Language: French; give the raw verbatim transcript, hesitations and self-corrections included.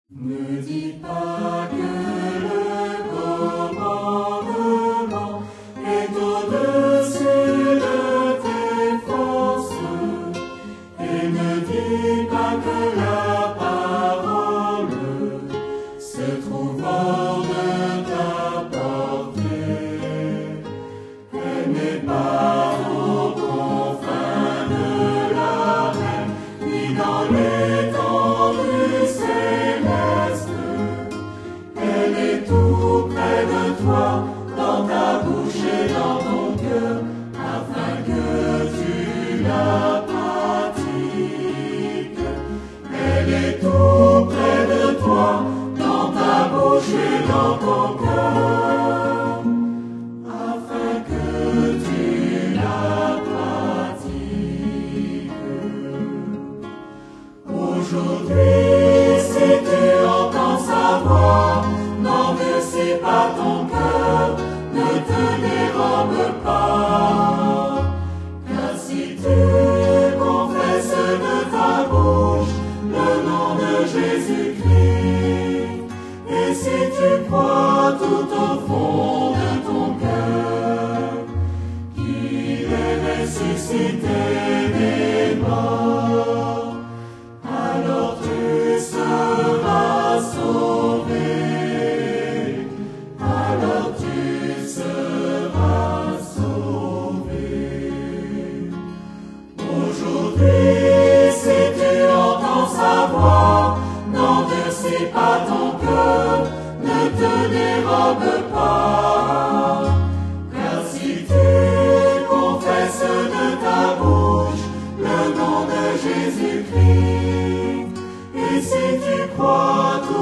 Ne dis pas que le commandement est au-dessus de tes forces, et ne dis pas que la parole se trouve hors de ta portée. Elle n'est pas aux confins de la mer, ni dans l'étendue céleste. Elle est tout près de toi, dans ta bouche et dans ton cœur, afin que tu la pratiques. Elle est tout près de toi, dans ta bouche et dans ton cœur, afin que tu la pratiques. Aujourd'hui, si tu entends sa voix, n'endurcis pas ton cœur, ne te dérobe pas. Car si tu confesses de ta bouche le nom de Jésus-Christ, et si tu crois tout au fond de ton cœur qu'il est ressuscité des morts, alors tu seras sauvé. Alors tu seras sauvé. Aujourd'hui, si tu entends sa voix, n'endurcis pas ton cœur, ne te dérobe pas. Car si tu confesses de ta bouche le nom de Jésus-Christ, et si tu crois tout